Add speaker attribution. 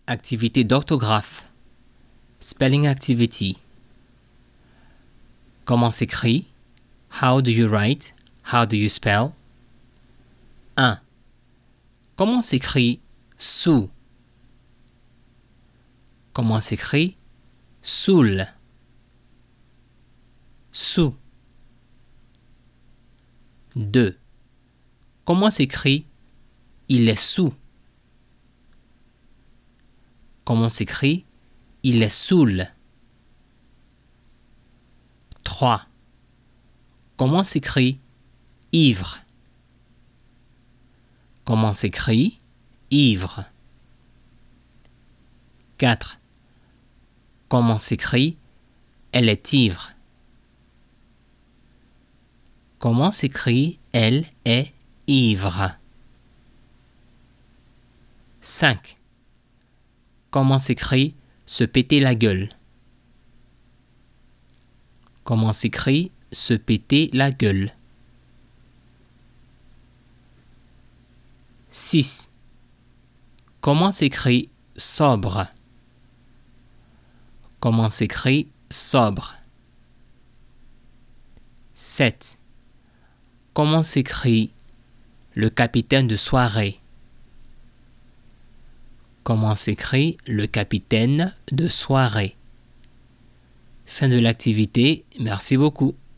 Speaker 1: Activité d'orthographe. Spelling activity. Comment s'écrit? How do you write? How do you spell? 1. Comment s'écrit sous? Comment s'écrit soul? Sous. 2. Comment s'écrit il est sous? Comment s'écrit il est saoul? 3. Comment s'écrit ivre? Comment s'écrit ivre? 4. Comment s'écrit elle est ivre? Comment s'écrit elle est ivre? 5. Comment s'écrit se péter la gueule? Comment s'écrit se péter la gueule? 6. Comment s'écrit sobre? Comment s'écrit sobre? 7. Comment s'écrit le capitaine de soirée? Comment s'écrit le capitaine de soirée? Fin de l'activité. Merci beaucoup.